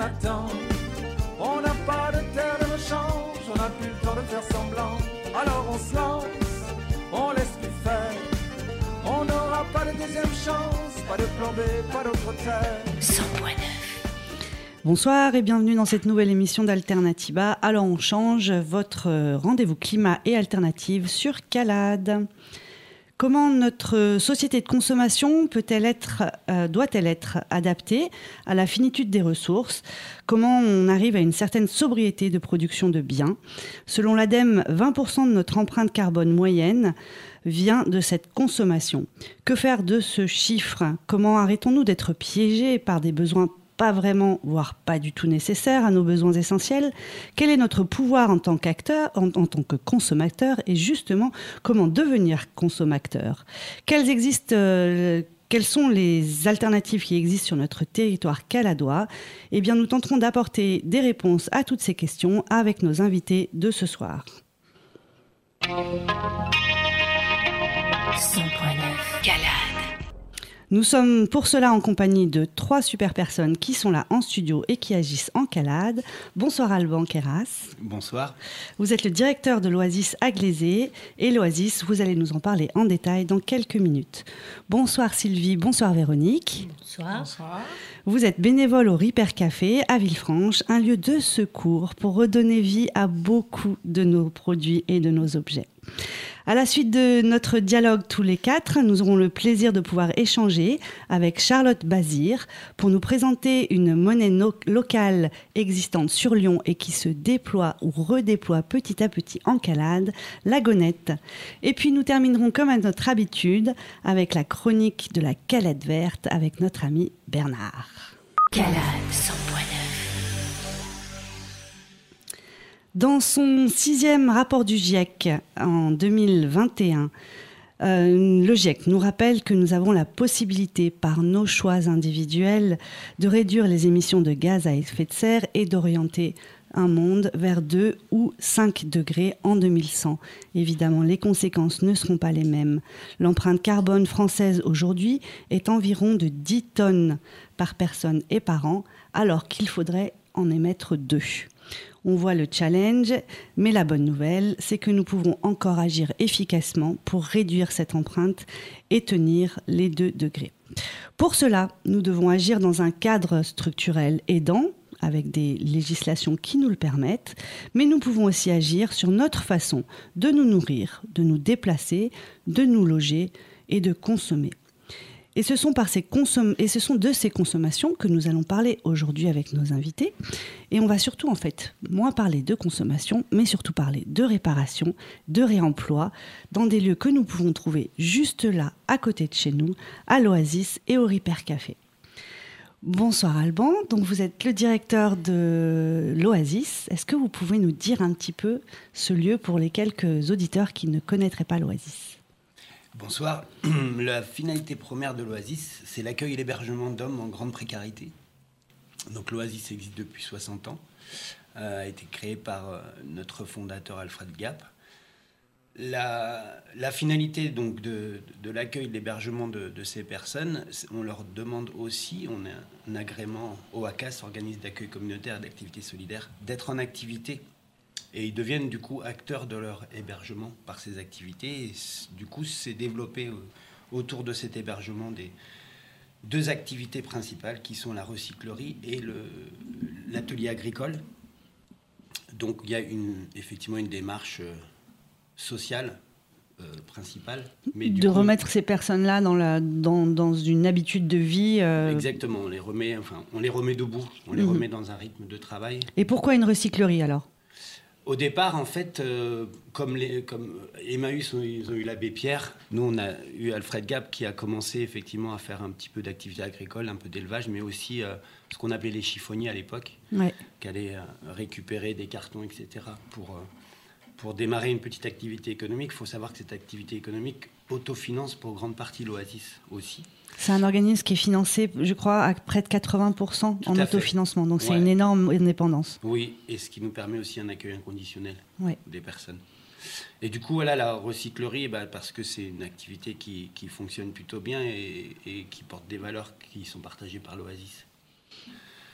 attend. On n'a pas de terre de rechange, on n'a plus le temps de faire semblant. Alors on se lance, on laisse plus faire. On n'aura pas de deuxième chance, pas de plan B, pas d'autre terre. 100.9. Bonsoir et bienvenue dans cette nouvelle émission d'Alternativa. Alors on change, votre rendez-vous climat et alternative sur CALAD. Comment notre société de consommation doit-elle être adaptée à la finitude des ressources ? Comment on arrive à une certaine sobriété de production de biens ? Selon l'ADEME, 20% de notre empreinte carbone moyenne vient de cette consommation. Que faire de ce chiffre ? Comment arrêtons-nous d'être piégés par des besoins pas vraiment, voire pas du tout nécessaires à nos besoins essentiels? Quel est notre pouvoir en tant qu'acteur, en tant que consommateur, et justement, comment devenir consommateur? Quelles sont les alternatives qui existent sur notre territoire caladois? Eh bien, nous tenterons d'apporter des réponses à toutes ces questions avec nos invités de ce soir. 100.9 CALAD. Nous sommes pour cela en compagnie de 3 super personnes qui sont là en studio et qui agissent en CALAD. Bonsoir Alban Queyras. Bonsoir. Vous êtes le directeur de l'Oasis à Glazé. Et l'Oasis, vous allez nous en parler en détail dans quelques minutes. Bonsoir Sylvie, bonsoir Véronique. Bonsoir. Bonsoir. Vous êtes bénévole au Ripper Café à Villefranche, un lieu de secours pour redonner vie à beaucoup de nos produits et de nos objets. À la suite de notre dialogue tous les 4, nous aurons le plaisir de pouvoir échanger avec Charlotte Bazir pour nous présenter une monnaie locale existante sur Lyon et qui se déploie ou redéploie petit à petit en CALAD, la Gonette. Et puis nous terminerons comme à notre habitude avec la chronique de la Calette verte avec notre ami Bernard. CALAD 100.9. Dans son 6e rapport du GIEC en 2021, le GIEC nous rappelle que nous avons la possibilité, par nos choix individuels, de réduire les émissions de gaz à effet de serre et d'orienter un monde vers 2 ou 5 degrés en 2100. Évidemment, les conséquences ne seront pas les mêmes. L'empreinte carbone française aujourd'hui est environ de 10 tonnes par personne et par an, alors qu'il faudrait en émettre 2. On voit le challenge, mais la bonne nouvelle, c'est que nous pouvons encore agir efficacement pour réduire cette empreinte et tenir les 2 degrés. Pour cela, nous devons agir dans un cadre structurel aidant, avec des législations qui nous le permettent, mais nous pouvons aussi agir sur notre façon de nous nourrir, de nous déplacer, de nous loger et de consommer. Et ce sont de ces consommations que nous allons parler aujourd'hui avec nos invités. Et on va surtout, en fait, moins parler de consommation, mais surtout parler de réparation, de réemploi, dans des lieux que nous pouvons trouver juste là, à côté de chez nous, à l'Oasis et au Ripper Café. Bonsoir Alban, donc vous êtes le directeur de l'Oasis. Est-ce que vous pouvez nous dire un petit peu ce lieu pour les quelques auditeurs qui ne connaîtraient pas l'Oasis ? Bonsoir. La finalité première de l'Oasis, c'est l'accueil et l'hébergement d'hommes en grande précarité. Donc l'Oasis existe depuis 60 ans, a été créé par notre fondateur Alfred Gap. La finalité donc de l'accueil et de l'hébergement de ces personnes, on leur demande aussi, on a un agrément OACAS, organisme d'accueil communautaire et d'activité solidaire, d'être en activité. Et ils deviennent du coup acteurs de leur hébergement par ces activités. Et du coup, c'est développé autour de cet hébergement des 2 activités principales qui sont la recyclerie et l'atelier agricole. Donc il y a effectivement une démarche sociale principale. Mais de remettre ces personnes-là dans une habitude de vie. Exactement, on les remet debout, on les remet dans un rythme de travail. Et pourquoi une recyclerie alors ? Au départ, en fait, comme Emmaüs, ils ont eu l'abbé Pierre. Nous, on a eu Alfred Gap qui a commencé effectivement à faire un petit peu d'activité agricole, un peu d'élevage, mais aussi ce qu'on appelait les chiffonniers à l'époque, qui allaient récupérer des cartons, etc. Pour démarrer une petite activité économique. Il faut savoir que cette activité économique autofinance pour grande partie l'Oasis aussi. C'est un organisme qui est financé, je crois, à près de 80% en autofinancement. Donc c'est une énorme indépendance. Oui, et ce qui nous permet aussi un accueil inconditionnel des personnes. Et du coup, voilà, la recyclerie, parce que c'est une activité qui fonctionne plutôt bien et qui porte des valeurs qui sont partagées par l'Oasis.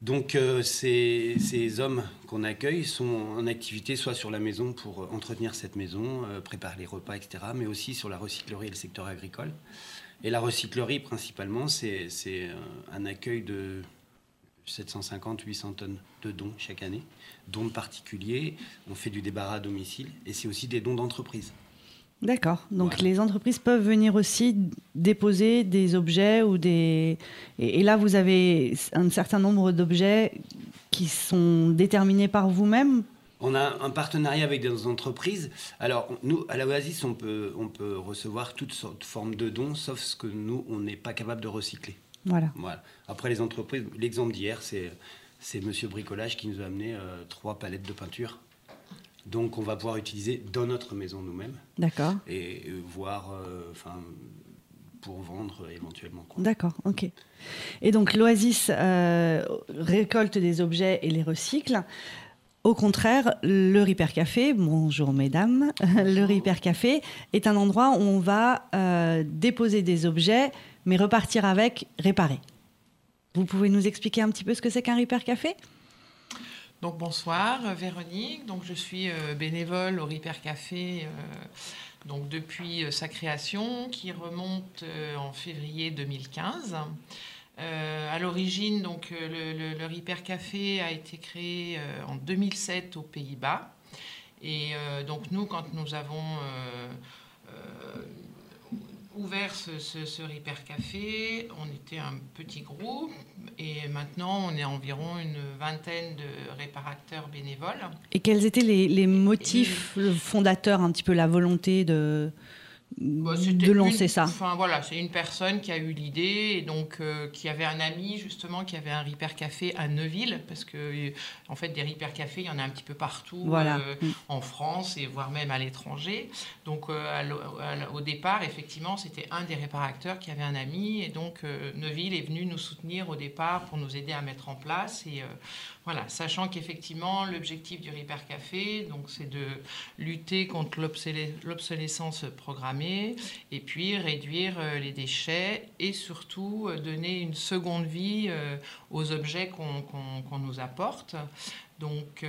Donc ces hommes qu'on accueille sont en activité soit sur la maison pour entretenir cette maison, préparer les repas, etc., mais aussi sur la recyclerie et le secteur agricole. Et la recyclerie, principalement, c'est un accueil de 750-800 tonnes de dons chaque année, dons de particuliers, on fait du débarras à domicile, et c'est aussi des dons d'entreprises. D'accord. Donc Voilà. les entreprises peuvent venir aussi déposer des objets ou des... Et là, vous avez un certain nombre d'objets qui sont déterminés par vous-même. On a un partenariat avec des entreprises. Alors, nous, à la Oasis, on peut recevoir toutes sortes de formes de dons, sauf ce que nous, on n'est pas capable de recycler. Voilà. Après, les entreprises, l'exemple d'hier, c'est Monsieur Bricolage qui nous a amené 3 palettes de peinture. Donc, on va pouvoir utiliser dans notre maison nous-mêmes. D'accord. Et voir, pour vendre éventuellement, quoi. D'accord, ok. Et donc l'Oasis récolte des objets et les recycle. Au contraire, le Ripper Café, bonjour mesdames, le Ripper Café est un endroit où on va déposer des objets, mais repartir avec, réparer. Vous pouvez nous expliquer un petit peu ce que c'est qu'un Ripper Café ? Donc bonsoir Véronique, donc je suis bénévole au Ripper Café donc depuis sa création qui remonte en février 2015. À l'origine, donc, le Ripper Café a été créé en 2007 aux Pays-Bas. Et donc nous, quand nous avons ouvert ce Ripper Café, on était un petit groupe et maintenant on est environ une vingtaine de réparateurs bénévoles. Et quels étaient les motifs fondateurs, un petit peu la volonté de lancer ça? Enfin voilà, c'est une personne qui a eu l'idée et donc qui avait un ami justement qui avait un Ripper Café à Neuville parce que en fait des Ripper Café il y en a un petit peu partout voilà. En France et voire même à l'étranger. Donc au départ effectivement c'était un des réparateurs qui avait un ami et donc Neuville est venu nous soutenir au départ pour nous aider à mettre en place et voilà, sachant qu'effectivement l'objectif du Ripper Café donc c'est de lutter contre l'obsolescence programmée et puis réduire les déchets et surtout donner une seconde vie aux objets qu'on nous apporte. Donc,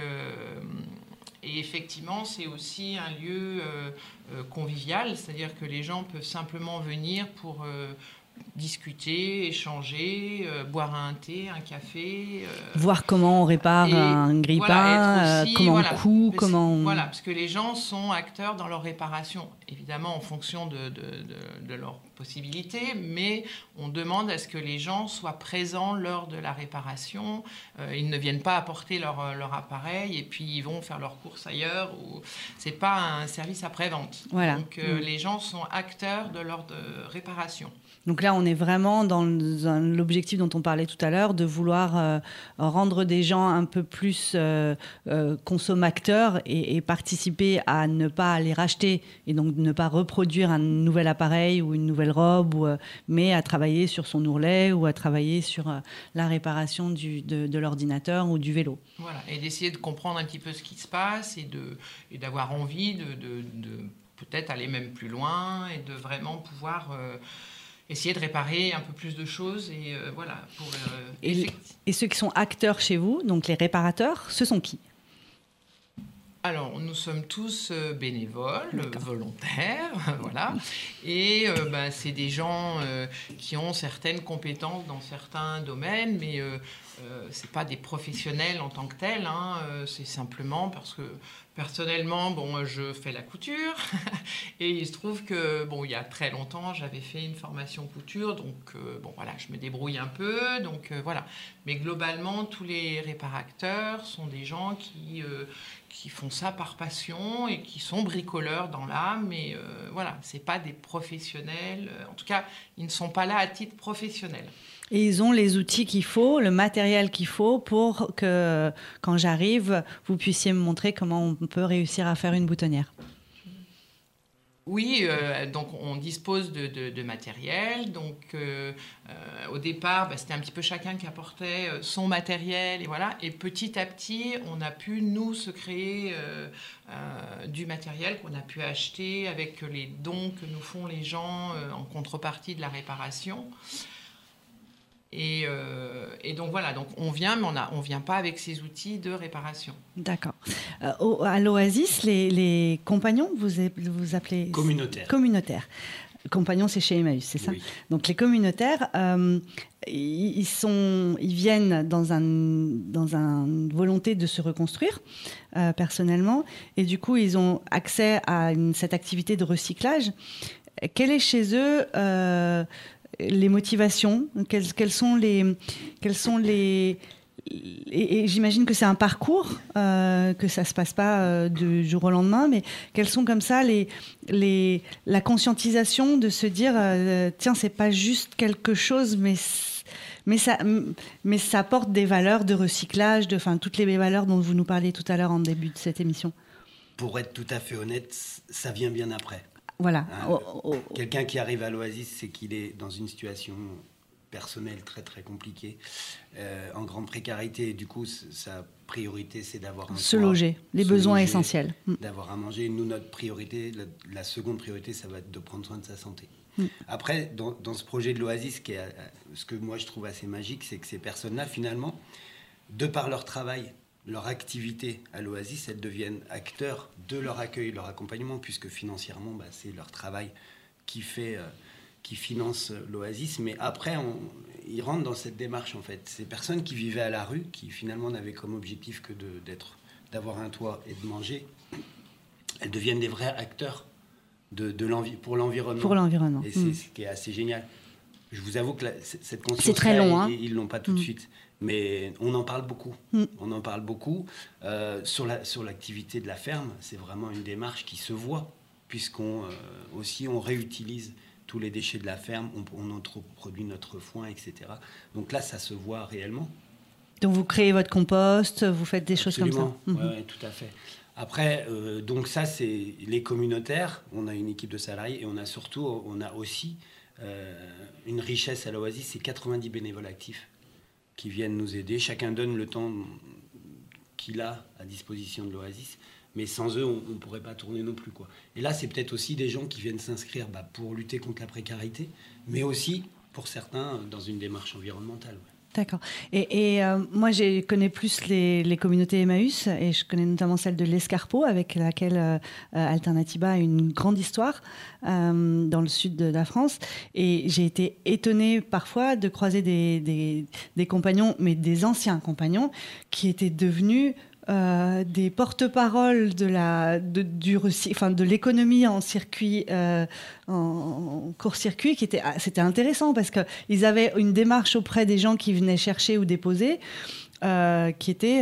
et effectivement, c'est aussi un lieu convivial, c'est-à-dire que les gens peuvent simplement venir pour discuter, échanger, boire un thé, un café. Voir comment on répare un grille-pain, voilà, comment on coud, comment... Voilà, parce que les gens sont acteurs dans leur réparation, évidemment en fonction de leurs possibilités, mais on demande à ce que les gens soient présents lors de la réparation. Ils ne viennent pas apporter leur appareil et puis ils vont faire leurs courses ailleurs. Ce n'est pas un service après-vente. Voilà. Donc les gens sont acteurs de leur réparation. Donc là, on est vraiment dans l'objectif dont on parlait tout à l'heure, de vouloir rendre des gens un peu plus consommateurs et participer à ne pas les racheter et donc ne pas reproduire un nouvel appareil ou une nouvelle robe, mais à travailler sur son ourlet ou à travailler sur la réparation de l'ordinateur ou du vélo. Voilà, et d'essayer de comprendre un petit peu ce qui se passe et d'avoir envie de peut-être aller même plus loin et de vraiment pouvoir... essayer de réparer un peu plus de choses et voilà. Et ceux qui sont acteurs chez vous, donc les réparateurs, ce sont qui ? Alors, nous sommes tous bénévoles, volontaires, voilà. Et c'est des gens qui ont certaines compétences dans certains domaines, mais ce n'est pas des professionnels en tant que tels. Hein, c'est simplement parce que, personnellement, je fais la couture. Et il se trouve que, il y a très longtemps, j'avais fait une formation couture. Donc, je me débrouille un peu. Donc, voilà. Mais globalement, tous les réparateurs sont des gens qui font ça par passion et qui sont bricoleurs dans l'âme. Mais voilà, ce n'est pas des professionnels. En tout cas, ils ne sont pas là à titre professionnel. Et ils ont les outils qu'il faut, le matériel qu'il faut pour que, quand j'arrive, vous puissiez me montrer comment on peut réussir à faire une boutonnière. Oui, donc on dispose de matériel. Donc au départ, c'était un petit peu chacun qui apportait son matériel et voilà. Et petit à petit, on a pu nous se créer du matériel qu'on a pu acheter avec les dons que nous font les gens en contrepartie de la réparation. Et Et donc voilà, donc on vient, mais on vient pas avec ces outils de réparation. D'accord. À l'Oasis, les compagnons, vous appelez communautaires. Compagnons, c'est chez Emmaüs, c'est ça? Oui. Donc les communautaires, ils viennent dans une volonté de se reconstruire personnellement, et du coup ils ont accès à cette activité de recyclage. Quelle est chez eux les motivations? Quelles sont les et j'imagine que c'est un parcours, que ça se passe pas du jour au lendemain, mais quelles sont comme ça la conscientisation de se dire tiens, c'est pas juste quelque chose, mais ça apporte des valeurs de recyclage, toutes les valeurs dont vous nous parliez tout à l'heure en début de cette émission. Pour être tout à fait honnête, ça vient bien après. Voilà. Quelqu'un qui arrive à l'Oasis, c'est qu'il est dans une situation personnelle très très compliquée, en grande précarité, et du coup sa priorité c'est d'avoir un se toit, loger, les besoins essentiels, d'avoir à manger. Nous, notre priorité, la seconde priorité, ça va être de prendre soin de sa santé. Après, dans ce projet de l'Oasis, ce que moi je trouve assez magique, c'est que ces personnes-là, finalement, de par leur travail, leur activité à l'Oasis, elles deviennent acteurs de leur accueil, leur accompagnement, puisque financièrement, c'est leur travail qui finance l'Oasis. Mais après, ils rentrent dans cette démarche, en fait. Ces personnes qui vivaient à la rue, qui finalement n'avaient comme objectif que d'avoir un toit et de manger, elles deviennent des vrais acteurs pour l'environnement. Pour l'environnement. Et c'est ce qui est assez génial. Je vous avoue que cette conscience, c'est très long, hein. Ils ne l'ont pas tout de suite. Mais on en parle beaucoup. On en parle beaucoup. Sur l'activité de la ferme, c'est vraiment une démarche qui se voit, puisqu'on réutilise tous les déchets de la ferme, on produit notre foin, etc. Donc là, ça se voit réellement. Donc vous créez votre compost, vous faites des choses comme ça. Oui, tout à fait. Après, donc ça, c'est les communautaires. On a une équipe de salariés et on a aussi une richesse à l'Oasis, c'est 90 bénévoles actifs qui viennent nous aider. Chacun donne le temps qu'il a à disposition de l'Oasis. Mais sans eux, on ne pourrait pas tourner non plus, quoi. Et là, c'est peut-être aussi des gens qui viennent s'inscrire pour lutter contre la précarité, mais aussi, pour certains, dans une démarche environnementale. Ouais. D'accord. Et moi, je connais plus les communautés Emmaüs, et je connais notamment celle de l'Escarpeau, avec laquelle Alternativa a une grande histoire dans le sud de la France. Et j'ai été étonnée parfois de croiser des compagnons, mais des anciens compagnons, qui étaient devenus des porte-paroles de l'économie en circuit, en court-circuit, c'était intéressant parce qu'ils avaient une démarche auprès des gens qui venaient chercher ou déposer, qui était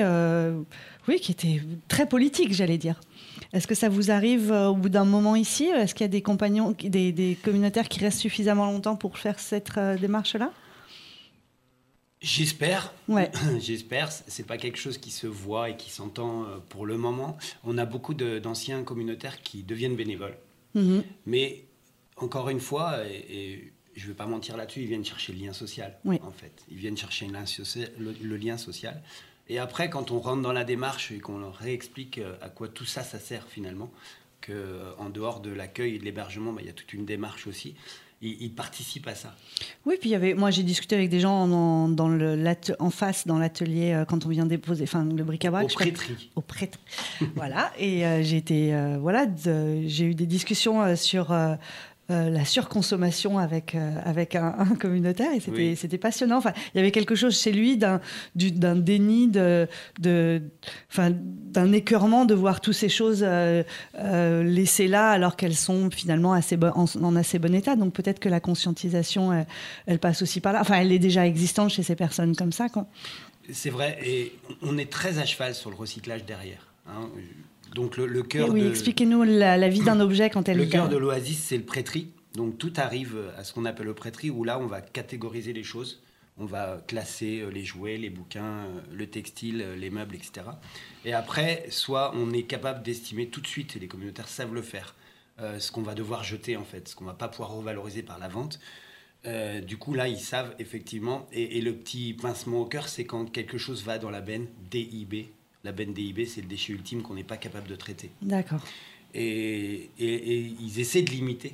très politique, j'allais dire. Est-ce que ça vous arrive au bout d'un moment ici? Est-ce qu'il y a des compagnons, des communautaires qui restent suffisamment longtemps pour faire cette démarche-là? J'espère. Ouais. J'espère. C'est pas quelque chose qui se voit et qui s'entend pour le moment. On a beaucoup d'anciens communautaires qui deviennent bénévoles. Mais encore une fois, et je vais pas mentir là-dessus, ils viennent chercher le lien social. Oui. En fait, ils viennent chercher le lien social. Et après, quand on rentre dans la démarche et qu'on leur réexplique à quoi tout ça sert finalement, qu'en dehors de l'accueil et de l'hébergement, il y a toute une démarche aussi. Ils participent à ça. Oui, puis moi j'ai discuté avec des gens en face dans l'atelier quand on vient déposer, le bric-à-brac. Au prêtris. Voilà, et j'ai eu des discussions sur la surconsommation avec un communautaire, et c'était passionnant. Enfin, il y avait quelque chose chez lui d'un déni, d'un écœurement de voir toutes ces choses laissées là alors qu'elles sont finalement en assez bon état. Donc peut-être que la conscientisation, elle passe aussi par là. Enfin, elle est déjà existante chez ces personnes comme ça, quoi. C'est vrai, et on est très à cheval sur le recyclage derrière, hein. Donc le cœur expliquez-nous la vie d'un objet quand elle est... Le cœur de l'Oasis, c'est le prêtris. Donc tout arrive à ce qu'on appelle le prêtris, où là, on va catégoriser les choses. On va classer les jouets, les bouquins, le textile, les meubles, etc. Et après, soit on est capable d'estimer tout de suite, et les communautaires savent le faire, ce qu'on va devoir jeter, en fait, ce qu'on ne va pas pouvoir revaloriser par la vente. Du coup, là, ils savent effectivement. Et le petit pincement au cœur, c'est quand quelque chose va dans la benne DIB. La benne DIB, c'est le déchet ultime qu'on n'est pas capable de traiter. D'accord. Et ils essaient de limiter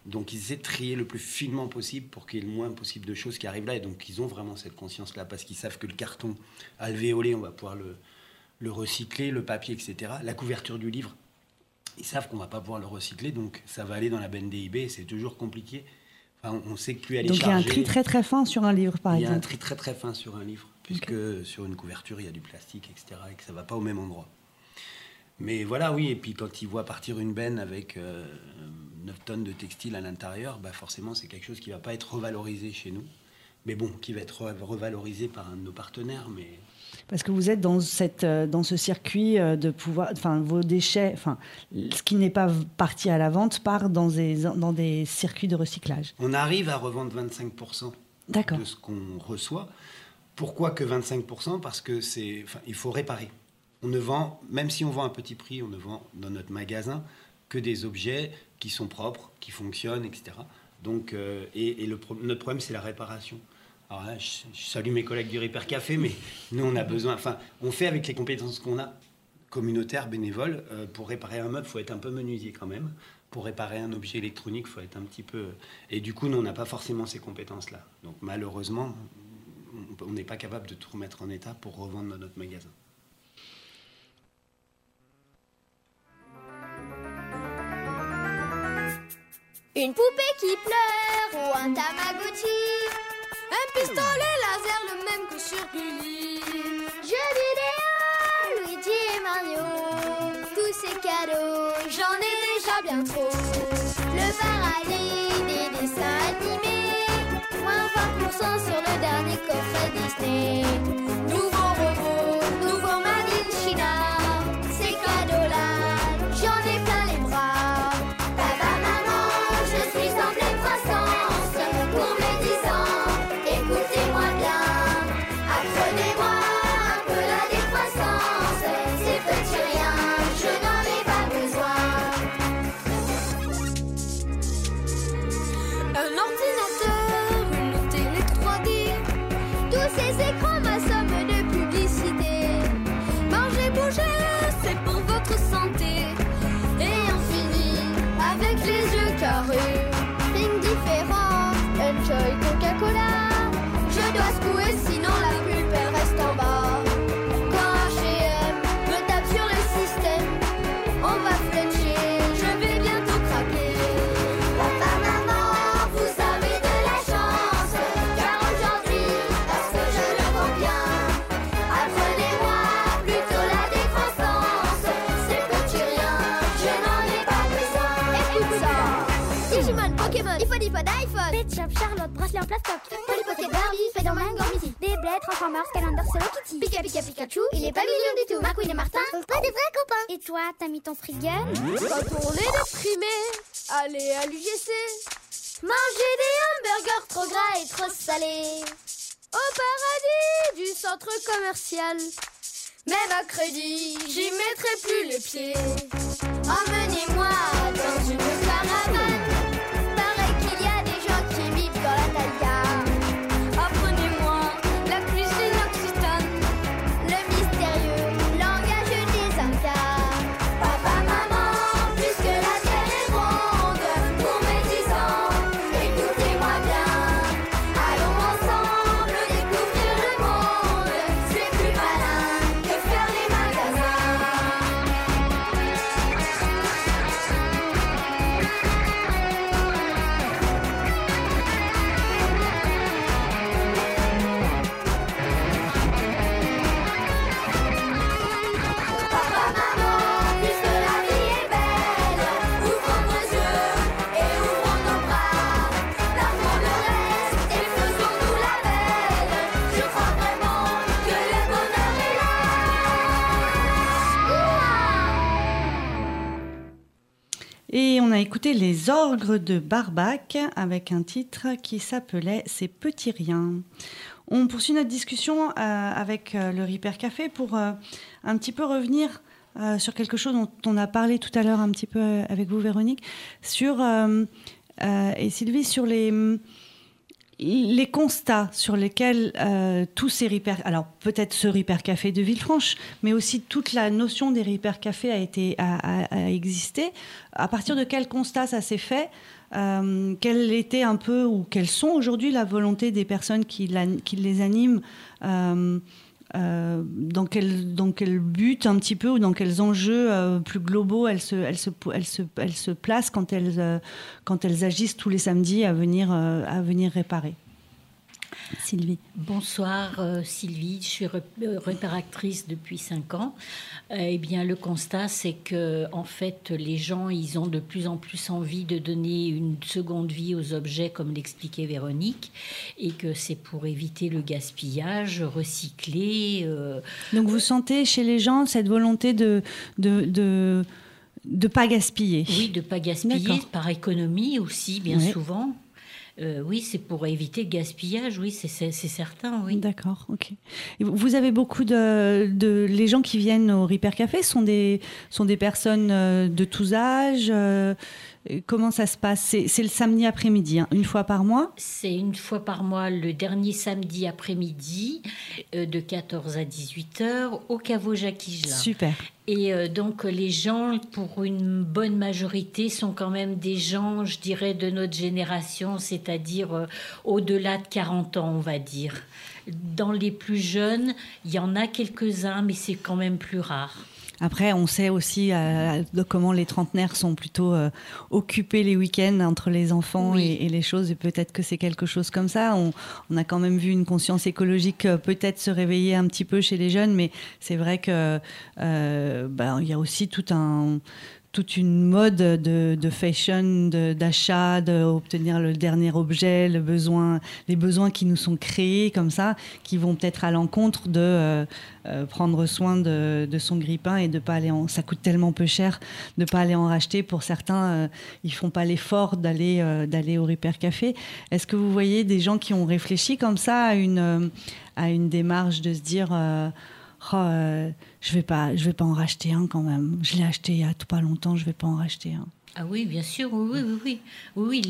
Donc ils essaient de trier le plus finement possible pour qu'il y ait le moins possible de choses qui arrivent là. Et donc ils ont vraiment cette conscience-là parce qu'ils savent que le carton alvéolé, on va pouvoir le recycler, le papier, etc. La couverture du livre, ils savent qu'on ne va pas pouvoir le recycler, donc ça va aller dans la benne DIB et c'est toujours compliqué. Enfin, on sait que plus elle est chargée... Donc il y a un tri très très fin sur un livre, par exemple. Il y a un tri très très fin sur un livre, puisque sur une couverture, il y a du plastique, etc. et que ça ne va pas au même endroit. Mais voilà, oui, et puis quand ils voient partir une benne avec 9 tonnes de textile à l'intérieur, bah forcément c'est quelque chose qui ne va pas être revalorisé chez nous. Mais bon, qui va être revalorisé par un de nos partenaires, mais... Parce que vous êtes dans ce circuit de pouvoir... Enfin, vos déchets... Enfin, ce qui n'est pas parti à la vente part dans des circuits de recyclage. On arrive à revendre 25% de ce qu'on reçoit. Pourquoi que 25% ? Parce que il faut réparer. On ne vend, même si on vend à petit prix, on ne vend dans notre magasin que des objets qui sont propres, qui fonctionnent, etc. Donc, notre problème, c'est la réparation. Alors là, je salue mes collègues du Repair Café, mais nous, on a besoin... Enfin, on fait avec les compétences qu'on a, communautaires, bénévoles. Pour réparer un meuble, il faut être un peu menuisier quand même. Pour réparer un objet électronique, il faut être un petit peu... Et du coup, nous, on n'a pas forcément ces compétences-là. Donc, malheureusement, on n'est pas capable de tout remettre en état pour revendre dans notre magasin. Une poupée qui pleure ou un Tamagotchi, un pistolet laser le même que sur Gulli, jeux vidéo, Luigi et Mario, tous ces cadeaux, j'en ai déjà bien trop. Le paradis des dessins animés, moins 20% sur le dernier coffret Disney. Nouveau robot, nouveau Made in China, ces cadeaux-là, j'en ai plein les bras. Papa, maman, je suis en pleine croissance pour mes 10 ans. Écoutez-moi bien, apprenez-moi un peu la décroissance. Ces petits riens, je n'en ai pas besoin. Un ordinateur, une télé 3D, tous ces écrans m'assomment de publicité. Manger, bouger, c'est pour votre santé. Et on finit avec les yeux carrés. Think différent, enjoy Coca-Cola. Je dois secouer sinon la pulpe elle reste en bas. Quand H&M me tape sur le système, on va fletcher, je vais bientôt craquer. Papa, maman, vous avez de la chance, car aujourd'hui, parce que je le vends bien, apprenez-moi plutôt la décroissance. Ces petits riens, je n'en ai pas besoin. Écoute ça. Digimon, Pokémon, iPhone, iPhone, Pet Shop, Charlotte, bracelet en plastoc, Polly Pocket, Barbie, Spider-Man, Gormiti, Beyblade, Transformers, Calendar, Hello Kitty, Pika Pika Pikachu, il est pas mignon du tout. McQueen et Martin sont pas des vrais copains. Et toi, t'as mis ton free gun? Quand on est déprimé, allez à l'UGC, manger des hamburgers trop gras et trop salés. Au paradis du centre commercial, même à crédit, j'y mettrai plus les pieds. Emmenez-moi dans une caravane, pareil qu'il y a des gens qui vivent dans la taïga. Apprenez-moi la cuisine occitane, le mystérieux langage des Incas. Papa, maman, puisque la terre est ronde, pour mes 10 ans, écoutez-moi bien. Allons ensemble découvrir le monde, c'est plus malin que faire les magasins. Papa, maman, puisque la vie est belle, ouvrons nos yeux et ouvrons nos bras. Larguons le reste et faisons-nous la belle. Je crois vraiment que le bonheur est là. Et on a écouté Les Orgues de Barbac avec un titre qui s'appelait Ces petits riens. On poursuit notre discussion avec le Repair Café pour un petit peu revenir sur quelque chose dont on a parlé tout à l'heure un petit peu avec vous, Véronique, et Sylvie, sur les constats sur lesquels tous ces alors peut-être ce Repair Café de Villefranche, mais aussi toute la notion des Repair Café a existé. À partir de quel constat ça s'est fait? Quelle était un peu, ou quelles sont aujourd'hui la volonté des personnes qui les animent, dans quel but un petit peu, ou dans quels enjeux plus globaux elles se placent quand elles agissent tous les samedis à venir réparer. Sylvie. Bonsoir Sylvie, je suis réparatrice depuis 5 ans. Eh bien, le constat, c'est que en fait, les gens, ils ont de plus en plus envie de donner une seconde vie aux objets, comme l'expliquait Véronique, et que c'est pour éviter le gaspillage, recycler. Donc, vous sentez chez les gens cette volonté de pas gaspiller. Oui, de pas gaspiller, D'accord. par économie aussi, bien souvent. Oui, c'est pour éviter le gaspillage, oui, c'est certain, oui. D'accord, ok. Et vous avez beaucoup les gens qui viennent au Repair Café sont des personnes de tous âges. Comment ça se passe? C'est le samedi après-midi, hein, une fois par mois? C'est une fois par mois, le dernier samedi après-midi, de 14 à 18 heures, au caveau Jacques Higelin. Super. Et donc, les gens, pour une bonne majorité, sont quand même des gens, je dirais, de notre génération, c'est-à-dire au-delà de 40 ans, on va dire. Dans les plus jeunes, il y en a quelques-uns, mais c'est quand même plus rare. Après, on sait aussi de comment les trentenaires sont plutôt occupés les week-ends entre les enfants et les choses. Et peut-être que c'est quelque chose comme ça. On a quand même vu une conscience écologique peut-être se réveiller un petit peu chez les jeunes. Mais c'est vrai que il y a aussi toute une mode de fashion, d'achat, d'obtenir le dernier objet, les besoins qui nous sont créés comme ça, qui vont peut-être à l'encontre de prendre soin de son grille-pain et de pas aller ça coûte tellement peu cher de pas aller en racheter. Pour certains, ils font pas l'effort d'aller au Repair Café. Est-ce que vous voyez des gens qui ont réfléchi comme ça à une démarche de se dire je vais pas en racheter un quand même. Je l'ai acheté il y a tout pas longtemps, je vais pas en racheter un. Ah oui, bien sûr, oui.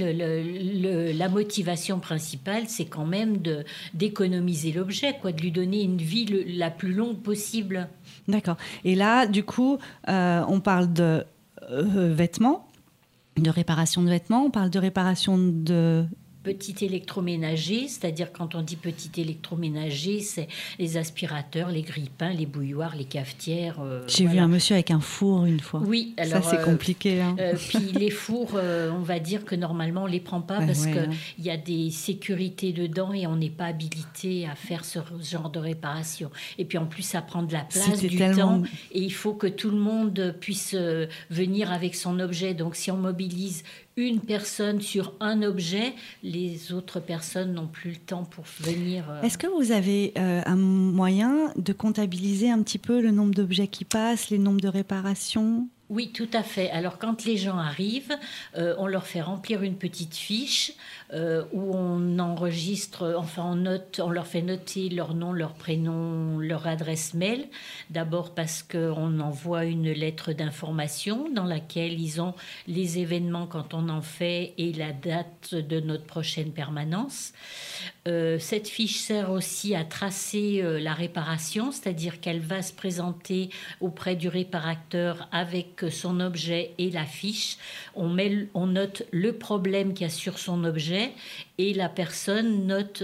La motivation principale, c'est quand même d'économiser l'objet, de lui donner une vie la plus longue possible. D'accord. Et là, du coup, on parle de vêtements, de réparation de vêtements, on parle de réparation de... Petit électroménager, c'est-à-dire quand on dit petit électroménager, c'est les aspirateurs, les grille-pains, les bouilloires, les cafetières. J'ai vu un monsieur avec un four une fois. Oui, alors ça c'est compliqué. Hein. Puis les fours, on va dire que normalement on les prend pas parce que il y a des sécurités dedans et on n'est pas habilité à faire ce genre de réparation. Et puis en plus ça prend de la place, temps, et il faut que tout le monde puisse venir avec son objet. Donc si on mobilise une personne sur un objet, les autres personnes n'ont plus le temps pour venir. Est-ce que vous avez un moyen de comptabiliser un petit peu le nombre d'objets qui passent, les nombres de réparations ? Oui, tout à fait. Alors, quand les gens arrivent, on leur fait remplir une petite fiche où on enregistre, on leur fait noter leur nom, leur prénom, leur adresse mail. D'abord parce qu'on envoie une lettre d'information dans laquelle ils ont les événements quand on en fait et la date de notre prochaine permanence. Cette fiche sert aussi à tracer la réparation, c'est-à-dire qu'elle va se présenter auprès du réparateur avec son objet et la fiche. On note le problème qu'il y a sur son objet et la personne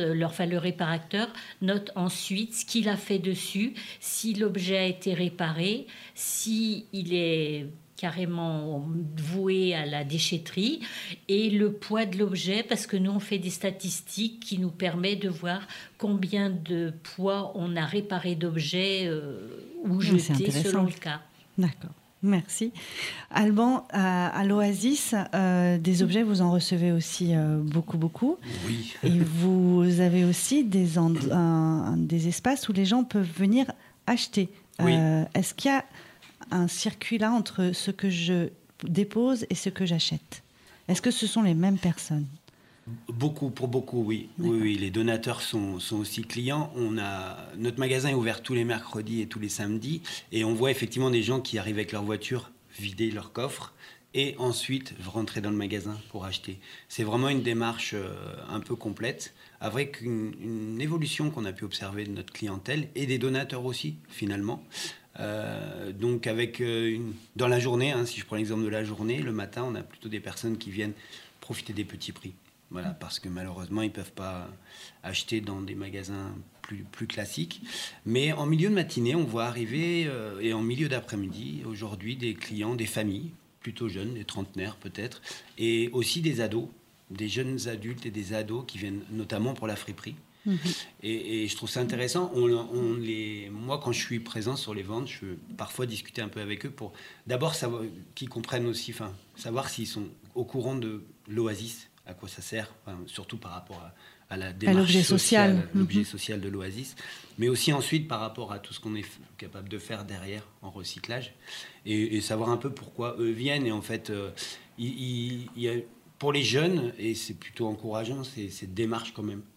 le réparateur note ensuite ce qu'il a fait dessus, si l'objet a été réparé, si il est carrément voué à la déchetterie et le poids de l'objet, parce que nous on fait des statistiques qui nous permettent de voir combien de poids on a réparé d'objets ou jetés selon le cas. D'accord. Merci. Alban, à l'Oasis, des objets, vous en recevez aussi beaucoup. Oui. Et vous avez aussi des espaces où les gens peuvent venir acheter. Oui. Est-ce qu'il y a un circuit là entre ce que je dépose et ce que j'achète? Est-ce que ce sont les mêmes personnes? Pour beaucoup, oui. Oui, les donateurs sont aussi clients. Notre magasin est ouvert tous les mercredis et tous les samedis. Et on voit effectivement des gens qui arrivent avec leur voiture, vider leur coffre et ensuite rentrer dans le magasin pour acheter. C'est vraiment une démarche un peu complète, avec une évolution qu'on a pu observer de notre clientèle et des donateurs aussi, finalement. Donc avec dans la journée, si je prends l'exemple de la journée, le matin, on a plutôt des personnes qui viennent profiter des petits prix. Voilà, parce que malheureusement, ils ne peuvent pas acheter dans des magasins plus classiques. Mais en milieu de matinée, on voit arriver, et en milieu d'après-midi, aujourd'hui, des clients, des familles, plutôt jeunes, des trentenaires peut-être, et aussi des ados, des jeunes adultes et des ados qui viennent notamment pour la friperie. Et je trouve ça intéressant. Moi, quand je suis présent sur les ventes, je peux parfois discuter un peu avec eux pour d'abord savoir qu'ils comprennent aussi, savoir s'ils sont au courant de l'Oasis, à quoi ça sert, surtout par rapport à la démarche l'objet social, l'objet social de l'Oasis, mais aussi ensuite par rapport à tout ce qu'on est capable de faire derrière en recyclage, et savoir un peu pourquoi eux viennent. Et en fait, il y a, pour les jeunes, et c'est plutôt encourageant, c'est cette démarche quand même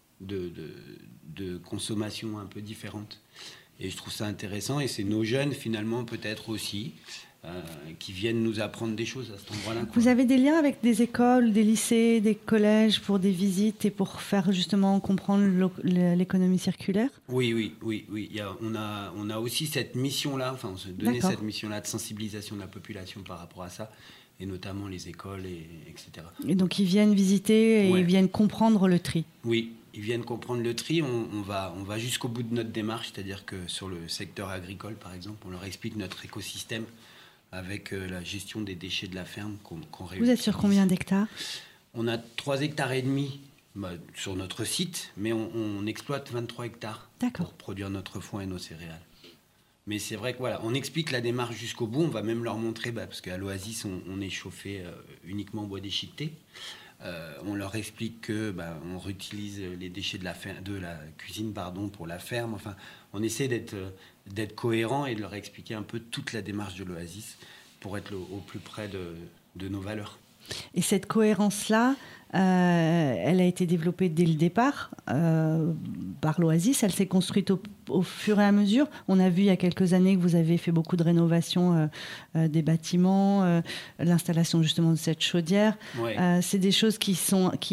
de consommation un peu différente. Et je trouve ça intéressant, et c'est nos jeunes finalement peut-être aussi qui viennent nous apprendre des choses à cet endroit-là. Vous avez des liens avec des écoles, des lycées, des collèges pour des visites et pour faire justement comprendre l'économie circulaire? Oui. On a aussi cette mission-là, on s'est donné cette mission-là de sensibilisation de la population par rapport à ça, et notamment les écoles, etc. Et donc ils viennent visiter et ils viennent comprendre le tri. Oui, ils viennent comprendre le tri. On va jusqu'au bout de notre démarche, c'est-à-dire que sur le secteur agricole, par exemple, on leur explique notre écosystème avec la gestion des déchets de la ferme qu'on réutilise. Vous êtes sur combien d'hectares? On a 3,5 hectares sur notre site, mais on exploite 23 hectares pour produire notre foin et nos céréales. Mais c'est vrai que voilà, on explique la démarche jusqu'au bout. On va même leur montrer, parce qu'à l'Oasis, on est chauffé uniquement en bois déchiqueté. On leur explique que on réutilise les déchets de la cuisine pour la ferme. Enfin, on essaie d'être cohérent et de leur expliquer un peu toute la démarche de l'Oasis pour être au plus près de nos valeurs. Et cette cohérence-là, elle a été développée dès le départ par l'Oasis. Elle s'est construite au fur et à mesure. On a vu il y a quelques années que vous avez fait beaucoup de rénovation des bâtiments, l'installation justement de cette chaudière. Ouais. C'est des choses qui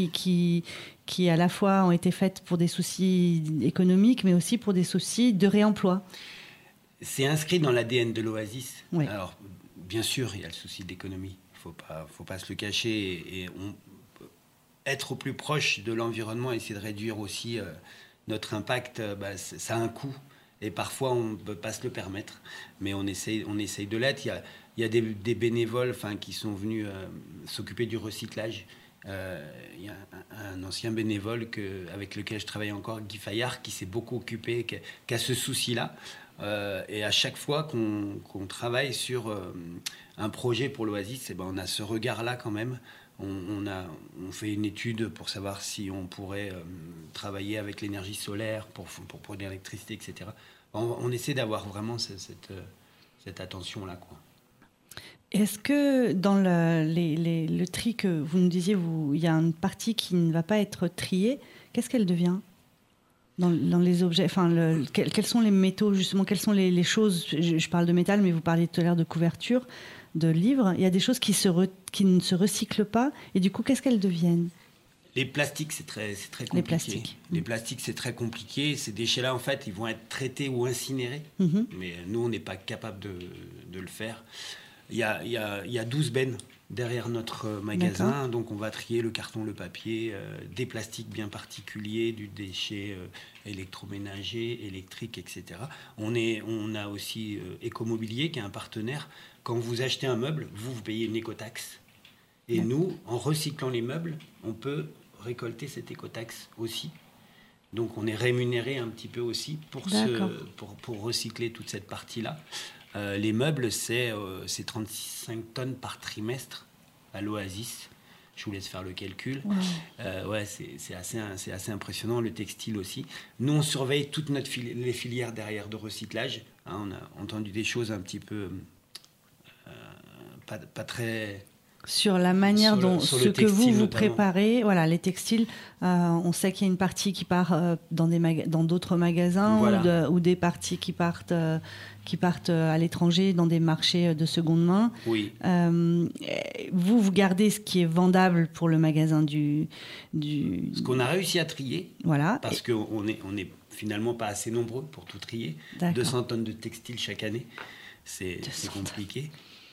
à la fois ont été faites pour des soucis économiques, mais aussi pour des soucis de réemploi. C'est inscrit dans l'ADN de l'Oasis. Oui. Alors, bien sûr, il y a le souci d'économie. Faut pas se le cacher, et être au plus proche de l'environnement, essayer de réduire aussi notre impact, ça a un coût, et parfois on ne peut pas se le permettre, mais on essaye de l'être. Il y a des bénévoles qui sont venus s'occuper du recyclage. Il y a un ancien bénévole avec lequel je travaille encore, Guy Fayard, qui s'est beaucoup occupé, qui a ce souci-là. Et à chaque fois qu'on travaille sur un projet pour l'Oasis, on a ce regard-là quand même. On fait une étude pour savoir si on pourrait travailler avec l'énergie solaire pour produire l'électricité, etc. On essaie d'avoir vraiment cette attention-là, quoi. Est-ce que dans le tri que vous nous disiez, il y a une partie qui ne va pas être triée, qu'est-ce qu'elle devient dans les objets, quels sont les métaux justement, quelles sont les choses, je parle de métal, mais vous parliez tout à l'heure de couverture, de livres, il y a des choses qui ne se recyclent pas, et du coup, qu'est-ce qu'elles deviennent? Les plastiques, c'est très compliqué. Les plastiques, c'est très compliqué. Ces déchets-là, en fait, ils vont être traités ou incinérés, mais nous, on n'est pas capable de le faire. Il y a 12 bennes derrière notre magasin. D'accord. Donc on va trier le carton, le papier, des plastiques bien particuliers, du déchet électroménager, électrique, etc. On a aussi Écomobilier qui est un partenaire. Quand vous achetez un meuble, vous payez une écotaxe. Et nous, en recyclant les meubles, on peut récolter cette écotaxe aussi. Donc on est rémunéré un petit peu aussi pour recycler toute cette partie-là. Les meubles, c'est 35 tonnes par trimestre à l'Oasis. Je vous laisse faire le calcul. Wow. C'est assez impressionnant. Le textile aussi. Nous, on surveille toutes les filières derrière de recyclage. On a entendu des choses un petit peu pas très sur la manière dont sur ce le que vous textile, notamment. préparez, voilà, les textiles. On sait qu'il y a une partie qui part dans d'autres magasins Voilà. ou des parties qui partent à l'étranger dans des marchés de seconde main. Oui. Vous gardez ce qui est vendable pour le magasin du... Ce qu'on a réussi à trier, Voilà. parce qu'on n'est finalement pas assez nombreux pour tout trier. D'accord. 200 tonnes de textiles chaque année, c'est 200 compliqué.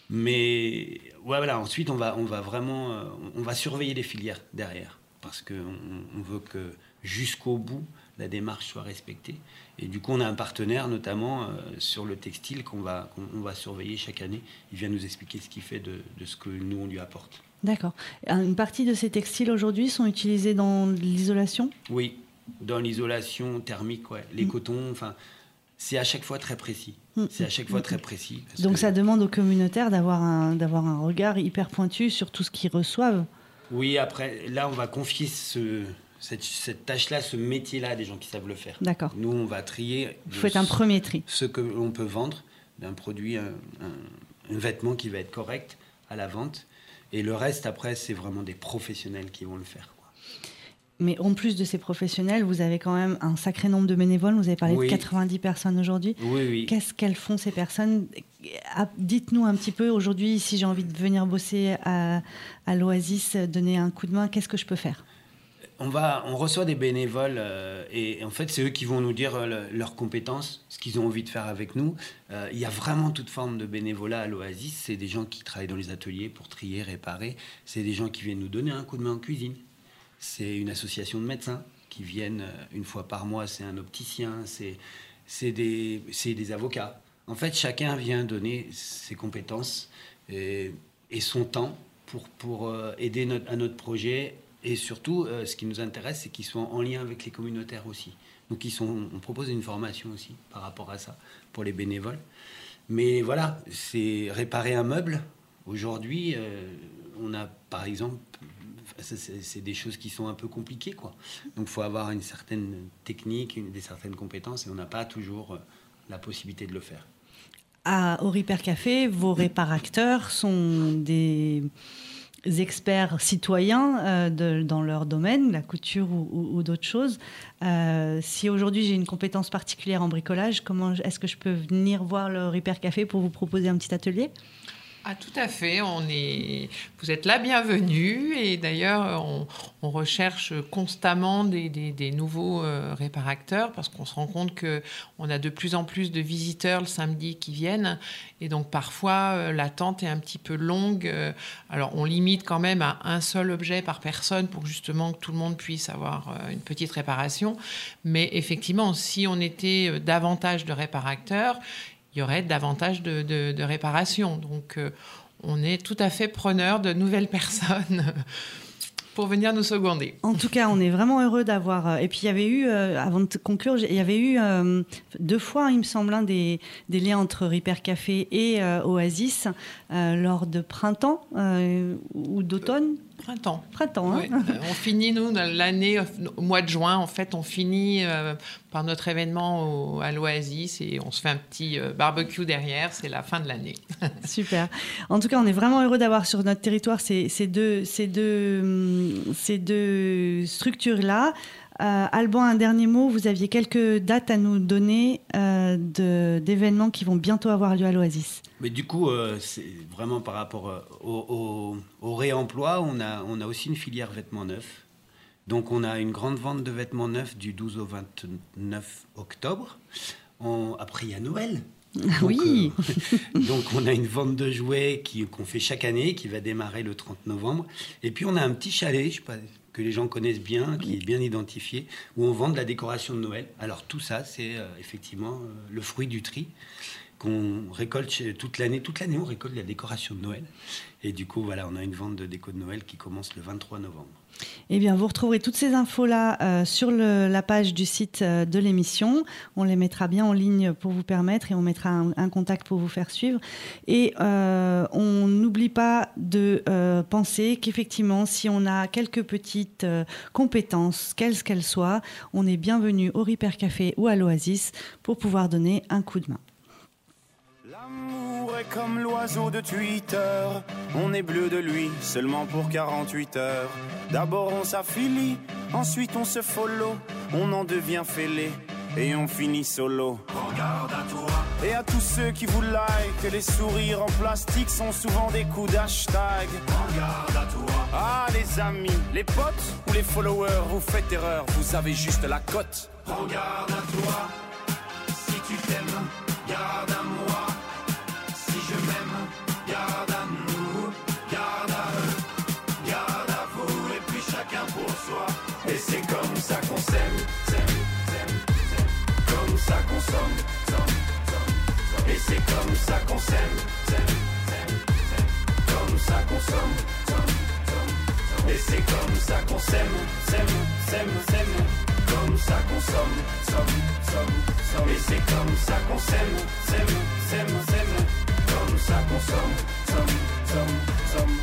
Mais ouais, voilà, ensuite, on va vraiment on va surveiller les filières derrière, parce qu'on veut que jusqu'au bout, la démarche soit respectée. Et du coup, on a un partenaire, notamment sur le textile, qu'on va surveiller chaque année. Il vient nous expliquer ce qu'il fait de ce que nous, on lui apporte. D'accord. Une partie de ces textiles aujourd'hui sont utilisés dans l'isolation ? Oui, dans l'isolation thermique, ouais. Les cotons, enfin, c'est à chaque fois très précis. C'est à chaque fois très précis. Donc ça demande aux communautaires d'avoir un regard hyper pointu sur tout ce qu'ils reçoivent. Oui, après, là, on va confier cette tâche-là, ce métier-là à des gens qui savent le faire. D'accord. Nous, on va trier Vous faites un premier tri. ce que l'on peut vendre d'un produit, un vêtement qui va être correct à la vente. Et le reste, après, c'est vraiment des professionnels qui vont le faire. Mais en plus de ces professionnels, vous avez quand même un sacré nombre de bénévoles. Vous avez parlé Oui. de 90 personnes aujourd'hui. Oui, oui. Qu'est-ce qu'elles font, ces personnes ? Dites-nous un petit peu, aujourd'hui, si j'ai envie de venir bosser à l'Oasis, donner un coup de main, qu'est-ce que je peux faire ? On reçoit des bénévoles et en fait, c'est eux qui vont nous dire leurs compétences, ce qu'ils ont envie de faire avec nous. Il y a vraiment toute forme de bénévolat à l'Oasis. C'est des gens qui travaillent dans les ateliers pour trier, réparer. C'est des gens qui viennent nous donner un coup de main en cuisine. C'est une association de médecins qui viennent une fois par mois. C'est un opticien, c'est des avocats. En fait, chacun vient donner ses compétences et son temps pour aider à notre projet. Et surtout, ce qui nous intéresse, c'est qu'ils soient en lien avec les communautaires aussi. Donc, on propose une formation aussi par rapport à ça pour les bénévoles. Mais voilà, c'est réparer un meuble. Aujourd'hui, on a, par exemple, c'est des choses qui sont un peu compliquées, quoi. Donc, il faut avoir une certaine technique, des certaines compétences, et on n'a pas toujours la possibilité de le faire. Au Repair Café, vos réparateurs sont des experts citoyens dans leur domaine, la couture ou d'autres choses. Si aujourd'hui j'ai une compétence particulière en bricolage, comment est-ce que je peux venir voir le Repair Café pour vous proposer un petit atelier ? Ah, tout à fait. Vous êtes la bienvenue. Et d'ailleurs, on recherche constamment des nouveaux réparateurs parce qu'on se rend compte qu'on a de plus en plus de visiteurs le samedi qui viennent. Et donc, parfois, l'attente est un petit peu longue. Alors, on limite quand même à un seul objet par personne pour justement que tout le monde puisse avoir une petite réparation. Mais effectivement, si on était davantage de réparateurs, il y aurait davantage de réparations. Donc, on est tout à fait preneur de nouvelles personnes pour venir nous seconder. En tout cas, on est vraiment heureux d'avoir... Et puis, il y avait eu, avant de conclure, il y avait eu 2 fois, il me semble, des liens entre Repair Café et Oasis lors de printemps ou d'automne. Printemps, hein. Ouais. On finit, nous, l'année, au mois de juin, en fait, on finit par notre événement à l'Oasis et on se fait un petit barbecue derrière. C'est la fin de l'année. Super. En tout cas, on est vraiment heureux d'avoir sur notre territoire ces deux structures-là. Alban, un dernier mot. Vous aviez quelques dates à nous donner d'événements qui vont bientôt avoir lieu à l'Oasis. Mais du coup, c'est vraiment par rapport au réemploi, on a aussi une filière vêtements neufs. Donc, on a une grande vente de vêtements neufs du 12 au 29 octobre. Après, il y a Noël. Donc, oui. Donc, on a une vente de jouets qu'on fait chaque année, qui va démarrer le 30 novembre. Et puis, on a un petit chalet, je sais pas, que les gens connaissent bien, qui est bien identifié, où on vend de la décoration de Noël. Alors, tout ça, c'est effectivement le fruit du tri qu'on récolte toute l'année. Toute l'année, on récolte la décoration de Noël. Et du coup, voilà, on a une vente de déco de Noël qui commence le 23 novembre. Eh bien, vous retrouverez toutes ces infos-là sur la page du site de l'émission. On les mettra bien en ligne pour vous permettre et on mettra un contact pour vous faire suivre. Et on n'oublie pas de penser qu'effectivement, si on a quelques petites compétences, quelles qu'elles soient, on est bienvenu au Repair Café ou à l'Oasis pour pouvoir donner un coup de main. L'amour est est comme l'oiseau de Twitter. On est bleu de lui seulement pour 48 heures. D'abord on s'affilie, ensuite on se follow. On en devient fêlé et on finit solo. Prends garde à toi. Et à tous ceux qui vous like, les sourires en plastique sont souvent des coups d'hashtag. Prends garde à toi. Ah les amis, les potes ou les followers, vous faites erreur, vous avez juste la cote. Prends garde à toi. Si tu t'aimes, garde à moi. Si je m'aime, garde à nous. Garde à eux, garde à vous. Et puis chacun pour soi. Et c'est comme ça qu'on s'aime, s'aime, s'aime, s'aime. Comme ça qu'on somme, somme, somme, somme. Et c'est comme ça qu'on s'aime, s'aime, s'aime, s'aime. Comme ça qu'on somme, somme, somme, somme. Et c'est comme ça qu'on s'aime, s'aime, s'aime, s'aime. Comme ça qu'on somme, somme, somme, somme. Et c'est comme ça qu'on s'aime, s'aime, s'aime, s'aime. Comme ça qu'on somme, somme, somme, somme.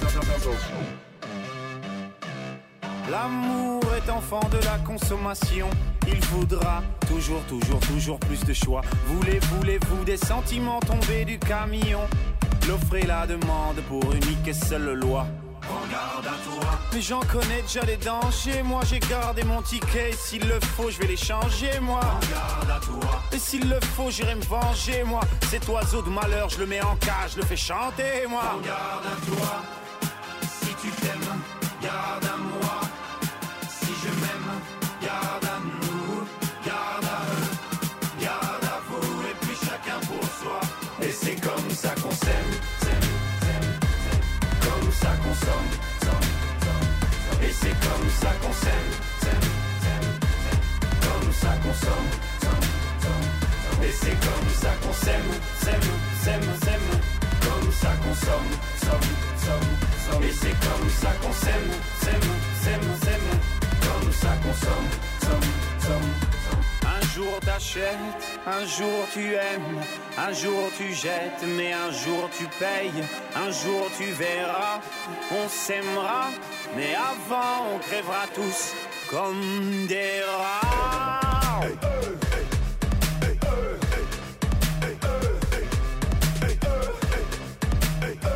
L'amour est enfant de la consommation. Il faudra toujours, toujours, toujours plus de choix. Voulez-vous des sentiments tombés du camion? L'offre et la demande pour unique et seule loi. Prends garde à toi. Mais j'en connais déjà les dangers. Moi j'ai gardé mon ticket. S'il le faut je vais les changer moi. Prends garde à toi. Et s'il le faut j'irai me venger moi. Cet oiseau de malheur je le mets en cage, je le fais chanter moi. Prends garde à toi. Si tu t'aimes, garde à moi. Si je m'aime, garde à nous. Garde à eux, garde à vous. Et puis chacun pour soi. Et c'est comme ça qu'on s'aime, s'aime, s'aime, s'aime. Comme ça qu'on somme, somme, somme, somme. Et c'est comme ça qu'on s'aime, s'aime, s'aime, s'aime. Comme ça qu'on somme, somme, somme, somme. Et c'est comme ça qu'on s'aime, s'aime, s'aime, s'aime. Comme ça qu'on somme, somme, somme, somme. Et c'est comme ça qu'on s'aime, s'aime, s'aime, s'aime. Comme ça qu'on somme, somme, somme, somme. Un jour t'achètes, un jour tu aimes, un jour tu jettes, mais un jour tu payes, un jour tu verras, on s'aimera, mais avant on crèvera tous comme des rats. Hey, hey, hey, hey, hey, hey, hey, hey, hey, hey,